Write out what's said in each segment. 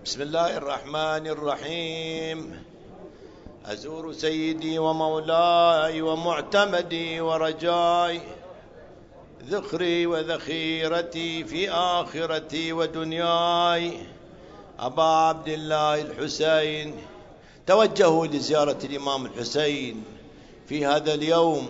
بسم الله الرحمن الرحيم. أزور سيدي ومولاي ومعتمدي ورجاي، ذخري وذخيرتي في آخرتي ودنياي، أبا عبد الله الحسين. توجهوا لزيارة الإمام الحسين في هذا اليوم.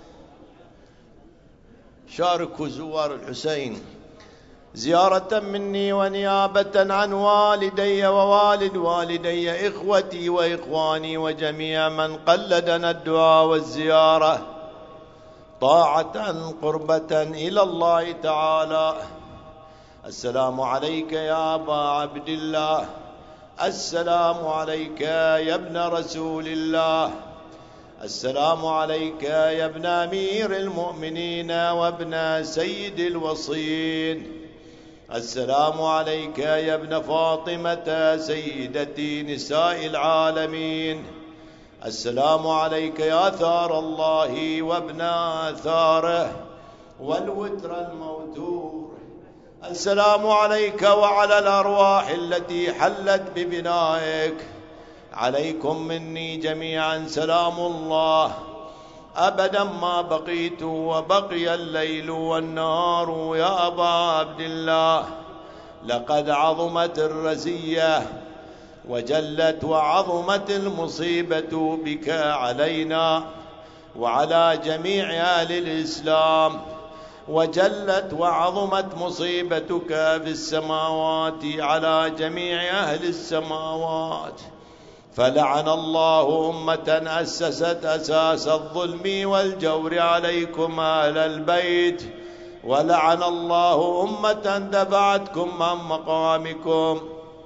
شاركوا زوار الحسين زيارة مني ونيابة عن والدي ووالد والدي، إخوتي وإخواني وجميع من قلدنا الدعاء والزيارة، طاعة قربة إلى الله تعالى. السلام عليك يا أبا عبد الله، السلام عليك يا ابن رسول الله، السلام عليك يا ابن أمير المؤمنين وابن سيد الوصين، السلام عليك يا ابن فاطمة سيدتي نساء العالمين، السلام عليك يا ثار الله وابن ثاره والوتر الموتور، السلام عليك وعلى الأرواح التي حلت ببنائك. عليكم مني جميعا سلام الله أبدا ما بقيت وبقي الليل والنهار. يا أبا عبد الله، لقد عظمت الرزية وجلت وعظمت المصيبة بك علينا وعلى جميع أهل الإسلام، وجلت وعظمت مصيبتك في السماوات على جميع أهل السماوات. فلعن الله أمة أسست أساس الظلم والجور عليكم أهل البيت، ولعن الله أمة دفعتكم عن مقامكم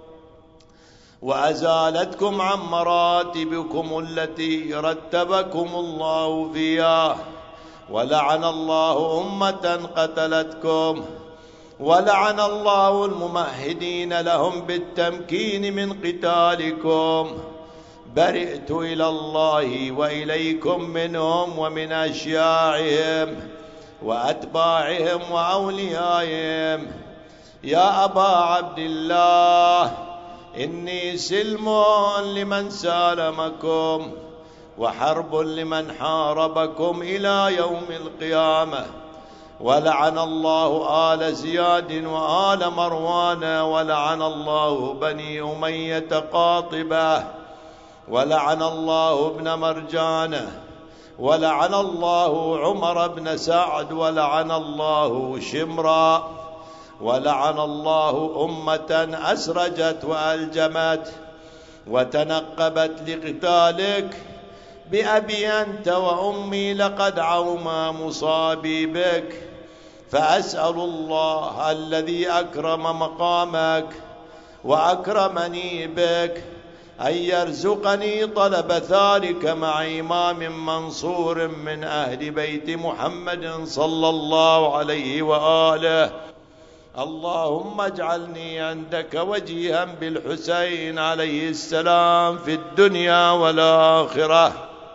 وأزالتكم عن مراتبكم التي رتبكم الله فيها، ولعن الله أمة قتلتكم، ولعن الله الممهدين لهم بالتمكين من قتالكم. برئت إلى الله وإليكم منهم ومن أشياعهم وأتباعهم وأوليائهم. يا أبا عبد الله، إني سلم لمن سالمكم وحرب لمن حاربكم إلى يوم القيامة. ولعن الله آل زياد وآل مروان، ولعن الله بني أمية قاطبة، ولعن الله ابن مرجانة، ولعن الله عمر بن سعد، ولعن الله شمرا، ولعن الله أمة أسرجت وألجمت وتنقبت لقتالك. بأبي أنت وأمي لقد عوم مصابي بك، فأسأل الله الذي أكرم مقامك وأكرمني بك أن يرزقني طلب ثارك مع إمام منصور من أهل بيت محمد صلى الله عليه وآله. اللهم اجعلني عندك وجيها بالحسين عليه السلام في الدنيا والآخرة.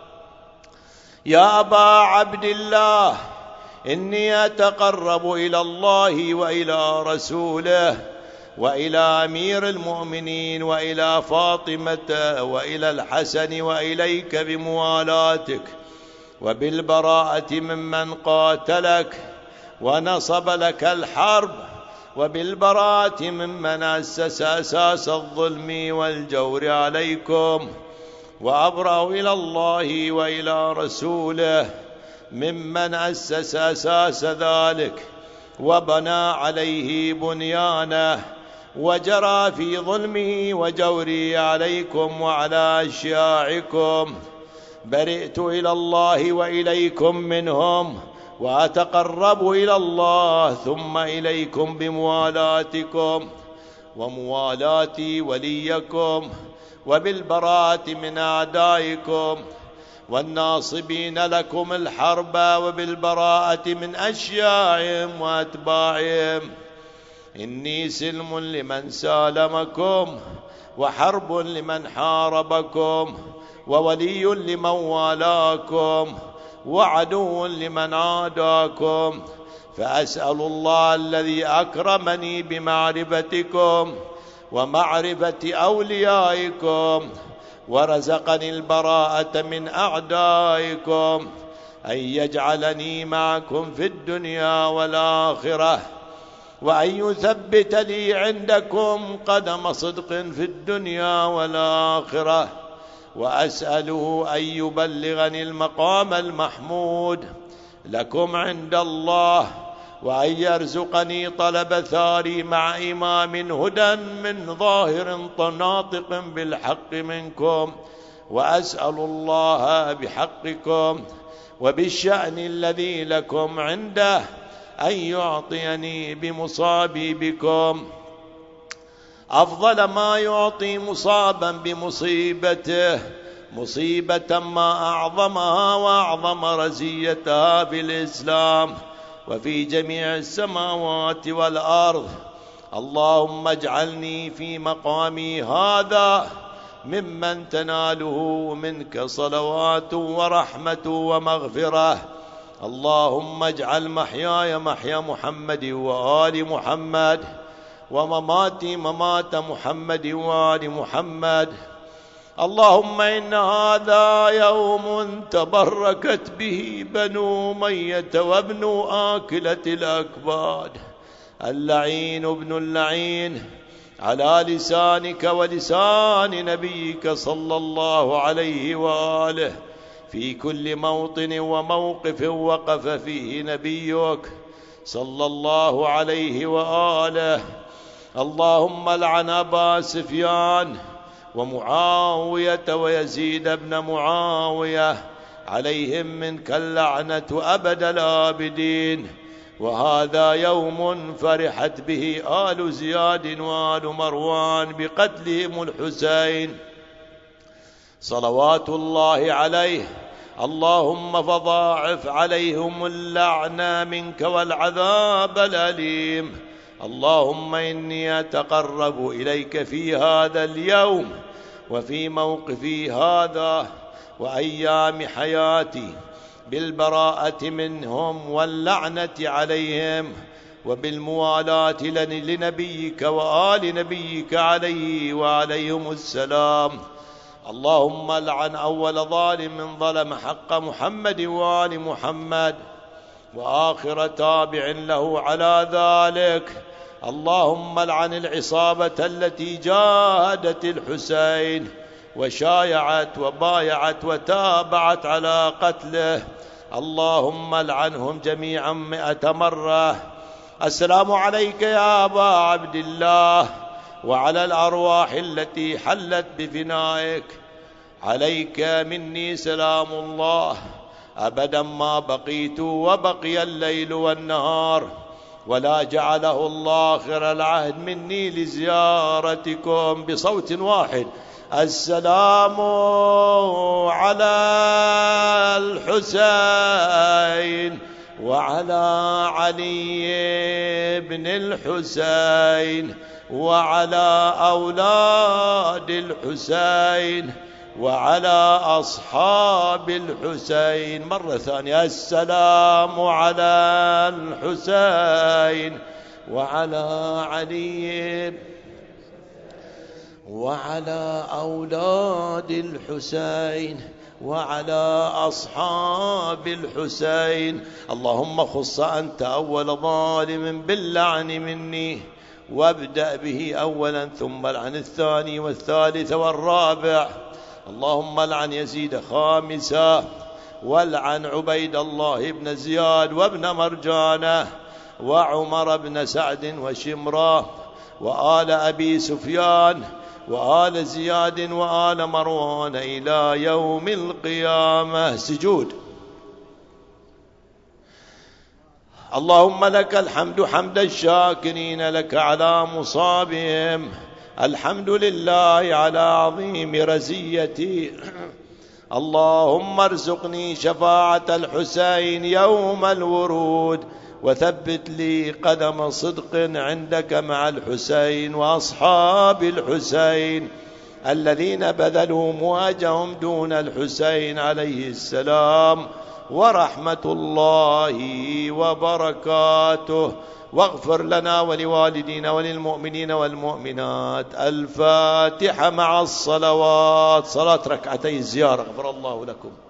يا أبا عبد الله، إني أتقرب إلى الله وإلى رسوله وإلى أمير المؤمنين وإلى فاطمة وإلى الحسن وإليك بموالاتك وبالبراءة ممن قاتلك ونصب لك الحرب، وبالبراءة ممن أسس أساس الظلم والجور عليكم. وأبرأ إلى الله وإلى رسوله ممن أسس أساس ذلك وبنى عليه بنيانه وجرى في ظلمه وجوره عليكم وعلى أشياعكم. برئت إلى الله وإليكم منهم، وأتقرب إلى الله ثم إليكم بموالاتكم وموالاة وليكم، وبالبراءة من أعدائكم والناصبين لكم الحرب، وبالبراءة من أشياعهم وأتباعهم. إني سلم لمن سالمكم وحرب لمن حاربكم وولي لمن والاكم وعدو لمن عاداكم. فأسأل الله الذي أكرمني بمعرفتكم ومعرفة أوليائكم، ورزقني البراءة من أعدائكم، أن يجعلني معكم في الدنيا والآخرة، وأن يثبت لي عندكم قدم صدق في الدنيا والآخرة، وأسأله أن يبلغني المقام المحمود لكم عند الله، وأن يرزقني طلب ثاري مع إمام هدى من ظاهر ناطق بالحق منكم، وأسأل الله بحقكم وبالشأن الذي لكم عنده أن يعطيني بمصابي بكم أفضل ما يعطي مصابا بمصيبته، مصيبة ما أعظمها وأعظم رزيتها في الإسلام وفي جميع السماوات والأرض. اللهم اجعلني في مقامي هذا ممن تناله منك صلوات ورحمة ومغفرة. اللهم اجعل محياي محيا محمد وآل محمد، ومماتي ممات محمد وآل محمد. اللهم إن هذا يوم تبركت به بنو أمية وابن آكلة الأكباد، اللعين ابن اللعين، على لسانك ولسان نبيك صلى الله عليه وآله في كل موطن وموقف وقف فيه نبيك صلى الله عليه وآله. اللهم لعن أبا سفيان ومعاوية ويزيد بن معاوية، عليهم منك اللعنة أبد الآبدين. وهذا يوم فرحت به آل زياد وآل مروان بقتلهم الحسين صلوات الله عليه. اللهم فضاعف عليهم اللعنة منك والعذاب الأليم. اللهم إني أتقرب إليك في هذا اليوم وفي موقفي هذا وأيام حياتي بالبراءة منهم واللعنة عليهم، وبالموالاة لنبيك وآل نبيك عليه وعليهم السلام. اللهم لعن أول ظالم ظلم حق محمد وآل محمد، وآخر تابع له على ذلك. اللهم لعن العصابة التي جاهدت الحسين وشايعت وبايعت وتابعت على قتله. اللهم لعنهم جميعا 100 مرة. السلام عليك يا أبا عبد الله وعلى الأرواح التي حلت بفنائك. عليك مني سلام الله أبدا ما بقيت وبقي الليل والنهار، ولا جعله الله آخر العهد مني لزيارتكم. بصوت واحد: السلام على الحسين وعلى علي بن الحسين وعلى أولاد الحسين وعلى أصحاب الحسين. مرة ثانية: السلام على الحسين وعلى علي وعلى أولاد الحسين وعلى أصحاب الحسين. اللهم خص أنت أول ظالم باللعن مني، وابدأ به أولا ثم لعن الثاني والثالث والرابع. اللهم لعن يزيد خامسا، والعن عبيد الله بن زياد وابن مرجانة وعمر بن سعد وشمرة وآل أبي سفيان وآل زياد وآل مروان إلى يوم القيامة. سجود. اللهم لك الحمد حمد الشاكرين لك على مصابهم. الحمد لله على عظيم رزيتي. اللهم ارزقني شفاعة الحسين يوم الورود، وثبت لي قدم صدق عندك مع الحسين وأصحاب الحسين الذين بذلوا مواجههم دون الحسين عليه السلام. ورحمة الله وبركاته. واغفر لنا ولوالدينا وللمؤمنين والمؤمنات. الفاتحة مع الصلوات، صلاة ركعتي الزيارة. غفر الله لكم.